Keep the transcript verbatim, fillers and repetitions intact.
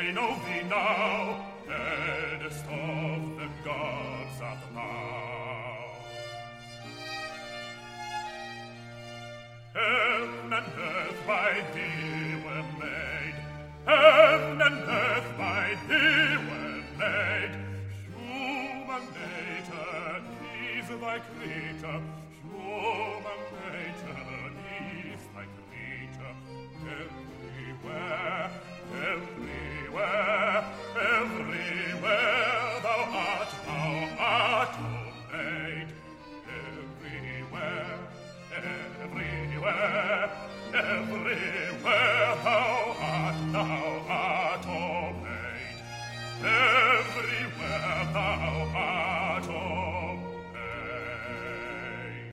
I know thee now, eldest of the gods art thou. Heaven and earth by thee were made, heaven and earth by thee were made. Human nature is thy creator, human